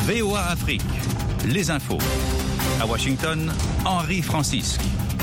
VOA Afrique, les infos. À Washington, Henri Francisque.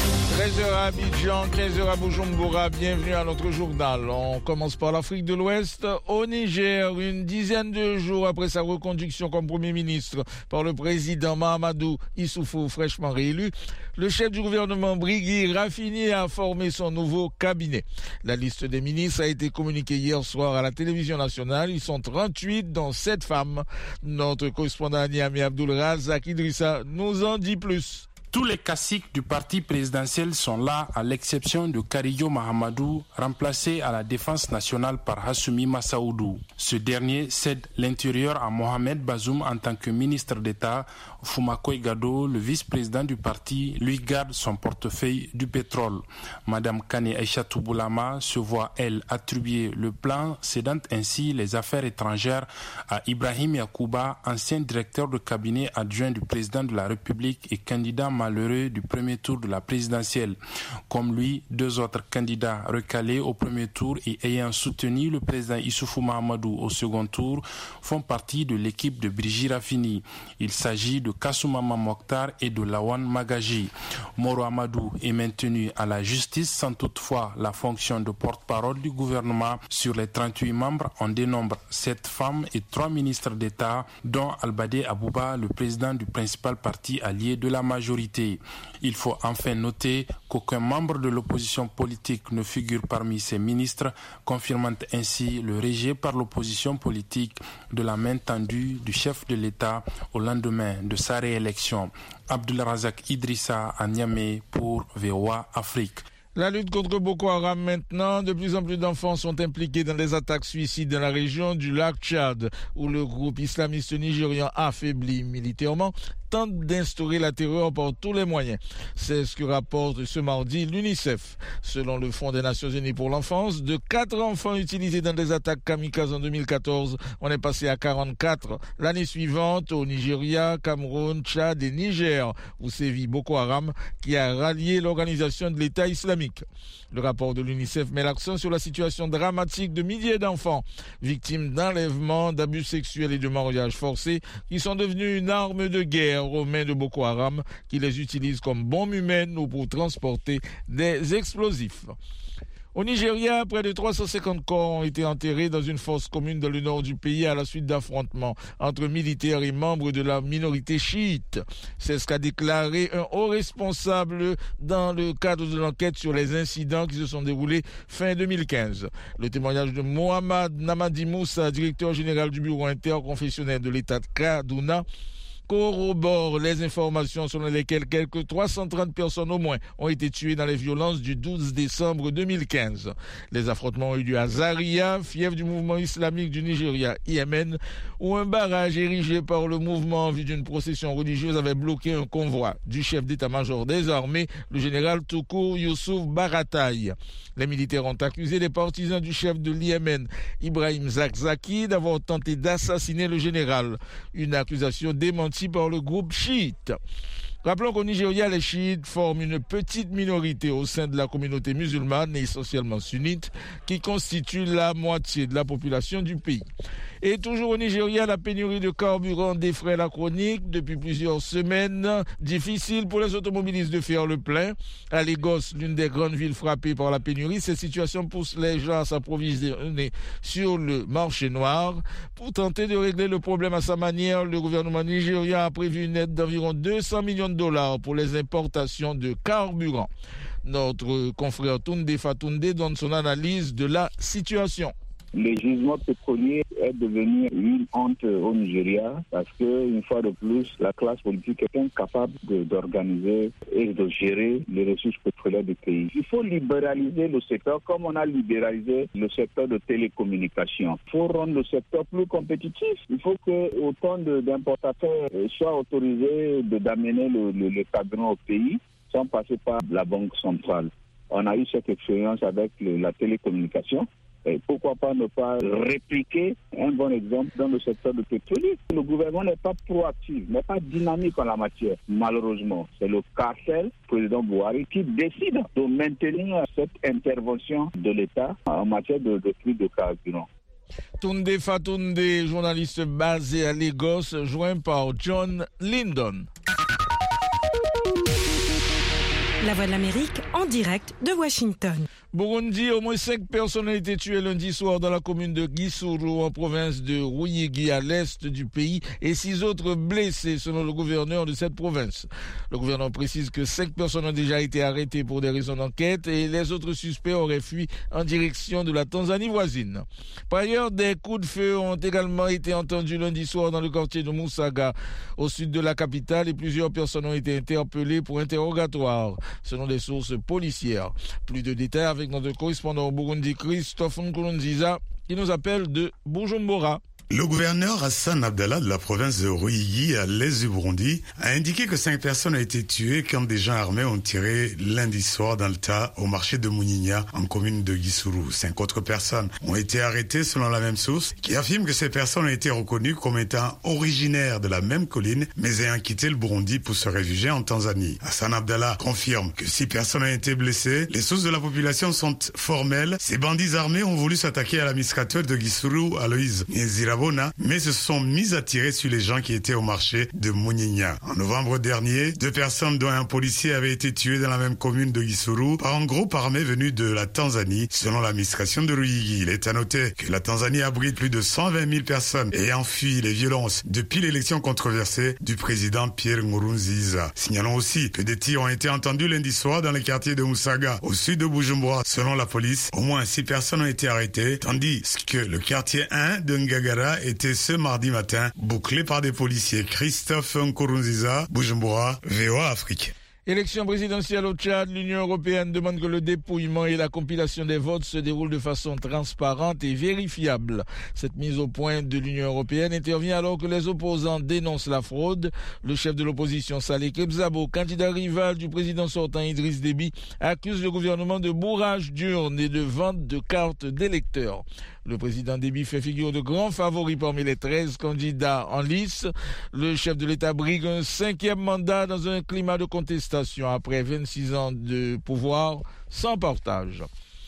13h à Abidjan, 15h à Bujumbura, bienvenue à notre journal. On commence par l'Afrique de l'Ouest. Au Niger, une dizaine de jours après sa reconduction comme Premier ministre par le président Mahamadou Issoufou, fraîchement réélu, le chef du gouvernement Brigui Rafini a formé son nouveau cabinet. La liste des ministres a été communiquée hier soir à la télévision nationale. Ils sont 38, dont 7 femmes. Notre correspondant à Niamey, Abdul Razak Idrissa, nous en dit plus. Tous les caciques du parti présidentiel sont là, à l'exception de Karijo Mahamadou, remplacé à la défense nationale par Hassoumi Massaoudou. Ce dernier cède l'intérieur à Mohamed Bazoum en tant que ministre d'État. Foumakoy Gado, le vice-président du parti, lui garde son portefeuille du pétrole. Madame Kane Aïchatou Boulama se voit, elle, attribuer le plan, cédant ainsi les affaires étrangères à Ibrahim Yacouba, ancien directeur de cabinet adjoint du président de la République et candidat malheureux du premier tour de la présidentielle. Comme lui, 2 autres candidats recalés au premier tour et ayant soutenu le président Issoufou Mahamadou au second tour font partie de l'équipe de Brigui Rafini. Il s'agit de Kassoumama Mokhtar et de Lawan Magaji. Moro Amadou est maintenu à la justice sans toutefois la fonction de porte-parole du gouvernement. Sur les 38 membres, on dénombre 7 femmes et 3 ministres d'État, dont Albadé Abouba, le président du principal parti allié de la majorité. Il faut enfin noter qu'aucun membre de l'opposition politique ne figure parmi ces ministres, confirmant ainsi le rejet par l'opposition politique de la main tendue du chef de l'État au lendemain de sa réélection. Abdul Razak Idrissa à Niamey pour VOA Afrique. La lutte contre Boko Haram maintenant, de plus en plus d'enfants sont impliqués dans les attaques suicides dans la région du lac Tchad, où le groupe islamiste nigérian affaibli militairement tente d'instaurer la terreur par tous les moyens. C'est ce que rapporte ce mardi l'UNICEF. Selon le Fonds des Nations Unies pour l'enfance, de 4 enfants utilisés dans des attaques kamikazes en 2014, on est passé à 44 l'année suivante au Nigeria, Cameroun, Tchad et Niger, où sévit Boko Haram, qui a rallié l'organisation de l'État islamique. Le rapport de l'UNICEF met l'accent sur la situation dramatique de milliers d'enfants victimes d'enlèvements, d'abus sexuels et de mariages forcés qui sont devenus une arme de guerre aux mains de Boko Haram, qui les utilise comme bombes humaines ou pour transporter des explosifs. Au Nigeria, près de 350 corps ont été enterrés dans une fosse commune dans le nord du pays à la suite d'affrontements entre militaires et membres de la minorité chiite. C'est ce qu'a déclaré un haut responsable dans le cadre de l'enquête sur les incidents qui se sont déroulés fin 2015. Le témoignage de Mohamed Namadi Moussa, directeur général du bureau interconfessionnel de l'État de Kaduna, corrobore les informations selon lesquelles quelques 330 personnes au moins ont été tuées dans les violences du 12 décembre 2015. Les affrontements ont eu lieu à Zaria, fief du mouvement islamique du Nigeria, IMN, où un barrage érigé par le mouvement en vue d'une procession religieuse avait bloqué un convoi du chef d'état-major des armées, le général Toukour Youssouf Barataï. Les militaires ont accusé les partisans du chef de l'IMN, Ibrahim Zakzaki, d'avoir tenté d'assassiner le général. Une accusation démentie par le groupe chiite. Rappelons qu'au Nigeria, les chiites forment une petite minorité au sein de la communauté musulmane, essentiellement sunnite, qui constitue la moitié de la population du pays. Et toujours au Nigeria, la pénurie de carburant défraie la chronique depuis plusieurs semaines. Difficile pour les automobilistes de faire le plein. À Lagos, l'une des grandes villes frappées par la pénurie, cette situation pousse les gens à s'approvisionner sur le marché noir. Pour tenter de régler le problème à sa manière, le gouvernement nigérien a prévu une aide d'environ 200 millions de dollars pour les importations de carburant. Notre confrère Tunde Fatunde donne son analyse de la situation. Le gisement pétrolier est devenu une honte au Nigeria parce que, une fois de plus, la classe politique est incapable d'organiser et de gérer les ressources pétrolières du pays. Il faut libéraliser le secteur comme on a libéralisé le secteur de télécommunications. Il faut rendre le secteur plus compétitif. Il faut que autant d'importateurs soient autorisés d'amener le carburant au pays sans passer par la Banque centrale. On a eu cette expérience avec la télécommunication. Et pourquoi pas ne pas répliquer un bon exemple dans le secteur de pétrolier. Le gouvernement n'est pas proactif, n'est pas dynamique en la matière. Malheureusement, c'est le cartel, président Buhari, qui décide de maintenir cette intervention de l'État en matière de prix de carburant. Tunde Fatunde, journaliste basé à Lagos, joint par John Lyndon. La Voix de l'Amérique en direct de Washington. Burundi, au moins 5 personnes ont été tuées lundi soir dans la commune de Gisuru, en province de Ruyigi, à l'est du pays, et 6 autres blessés, selon le gouverneur de cette province. Le gouverneur précise que 5 personnes ont déjà été arrêtées pour des raisons d'enquête et les autres suspects auraient fui en direction de la Tanzanie voisine. Par ailleurs, des coups de feu ont également été entendus lundi soir dans le quartier de Musaga, au sud de la capitale, et plusieurs personnes ont été interpellées pour interrogatoire, selon des sources policières. Plus de détails avec notre correspondant au Burundi, Christophe Nkurunziza, qui nous appelle de Bujumbura. Le gouverneur Hassan Abdallah de la province de Ruyigi, à l'est du Burundi, a indiqué que 5 personnes ont été tuées quand des gens armés ont tiré lundi soir dans le tas au marché de Munyinya, en commune de Gisuru. 5 autres personnes ont été arrêtées selon la même source, qui affirme que ces personnes ont été reconnues comme étant originaires de la même colline, mais ayant quitté le Burundi pour se réfugier en Tanzanie. Hassan Abdallah confirme que 6 personnes ont été blessées. Les sources de la population sont formelles. Ces bandits armés ont voulu s'attaquer à l'administrateur de Gisuru, Aloïse Nzirabo, mais se sont mis à tirer sur les gens qui étaient au marché de Munyinya. En novembre dernier, 2 personnes dont un policier avaient été tuées dans la même commune de Gisuru par un groupe armé venu de la Tanzanie, selon l'administration de Ruyigi. Il est à noter que la Tanzanie abrite plus de 120 000 personnes ayant fui les violences depuis l'élection controversée du président Pierre Nkurunziza. Signalons aussi que des tirs ont été entendus lundi soir dans le quartier de Musaga, au sud de Bujumbura. Selon la police, au moins 6 personnes ont été arrêtées, tandis que le quartier 1 de Ngagara était ce mardi matin bouclé par des policiers. Christophe Nkurunziza, Bujumbura, VOA Afrique. Élection présidentielle au Tchad, l'Union européenne demande que le dépouillement et la compilation des votes se déroulent de façon transparente et vérifiable. Cette mise au point de l'Union européenne intervient alors que les opposants dénoncent la fraude. Le chef de l'opposition, Saleh Kebzabo, candidat rival du président sortant Idriss Déby, accuse le gouvernement de bourrage d'urnes et de vente de cartes d'électeurs. Le président Déby fait figure de grand favori parmi les 13 candidats en lice. Le chef de l'État brigue un 5e mandat dans un climat de contestation après 26 ans de pouvoir sans partage.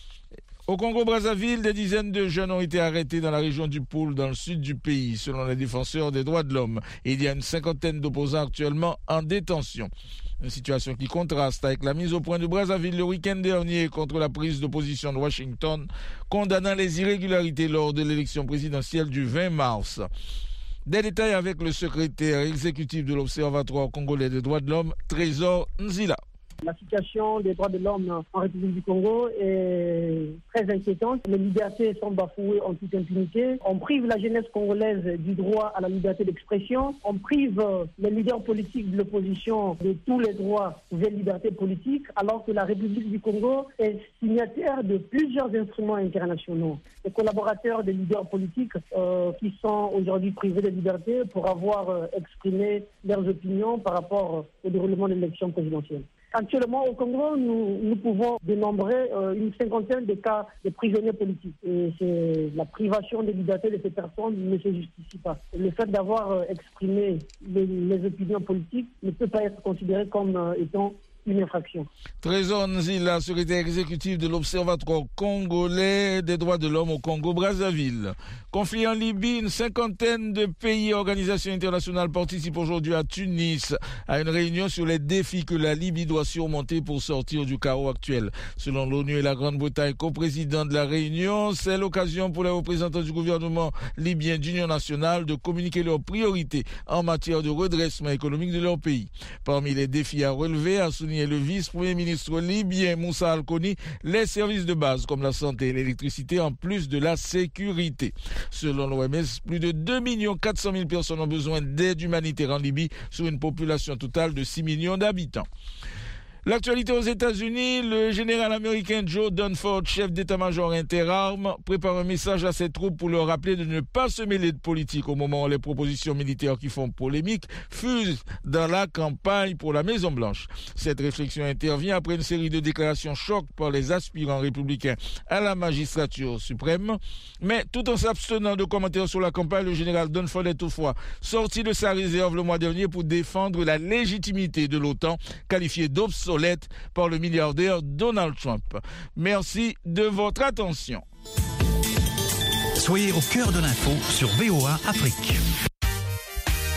Au Congo-Brazzaville, des dizaines de jeunes ont été arrêtés dans la région du Poul, dans le sud du pays, selon les défenseurs des droits de l'homme. Et il y a une 50aine d'opposants actuellement en détention. Une situation qui contraste avec la mise au point de Brazzaville le week-end dernier contre la prise de position de Washington, condamnant les irrégularités lors de l'élection présidentielle du 20 mars. Des détails avec le secrétaire exécutif de l'Observatoire congolais des droits de l'homme, Trésor Nzila. La situation des droits de l'homme en République du Congo est très inquiétante. Les libertés sont bafouées en toute impunité. On prive la jeunesse congolaise du droit à la liberté d'expression. On prive les leaders politiques de l'opposition de tous les droits et libertés politiques, alors que la République du Congo est signataire de plusieurs instruments internationaux. Les collaborateurs des leaders politiques qui sont aujourd'hui privés de liberté pour avoir exprimé leurs opinions par rapport au déroulement de l'élection présidentielle. Actuellement, au Congo, nous pouvons dénombrer une 50aine de cas de prisonniers politiques. Et la privation de liberté de ces personnes ne se justifie pas. Le fait d'avoir exprimé les opinions politiques ne peut pas être considéré comme étant une infraction. Trésor Nzila, secrétaire exécutif de l'Observatoire congolais des droits de l'homme au Congo-Brazzaville. Conflit en Libye, une 50aine de pays et organisations internationales participent aujourd'hui à Tunis à une réunion sur les défis que la Libye doit surmonter pour sortir du chaos actuel. Selon l'ONU et la Grande-Bretagne, coprésident de la réunion, c'est l'occasion pour les représentants du gouvernement libyen d'union nationale de communiquer leurs priorités en matière de redressement économique de leur pays. Parmi les défis à relever, a souligné le vice-premier ministre libyen Moussa Al-Koni, les services de base comme la santé et l'électricité en plus de la sécurité. Selon l'OMS, plus de 2 400 000 personnes ont besoin d'aide humanitaire en Libye sur une population totale de 6 millions d'habitants. L'actualité aux États-Unis, le général américain Joe Dunford, chef d'état-major interarmes, prépare un message à ses troupes pour leur rappeler de ne pas se mêler de politique au moment où les propositions militaires qui font polémique fusent dans la campagne pour la Maison-Blanche. Cette réflexion intervient après une série de déclarations choc par les aspirants républicains à la magistrature suprême. Mais tout en s'abstenant de commentaires sur la campagne, le général Dunford est toutefois sorti de sa réserve le mois dernier pour défendre la légitimité de l'OTAN, qualifiée d'obsolète par le milliardaire Donald Trump. Merci de votre attention. Soyez au cœur de l'info sur VOA Afrique.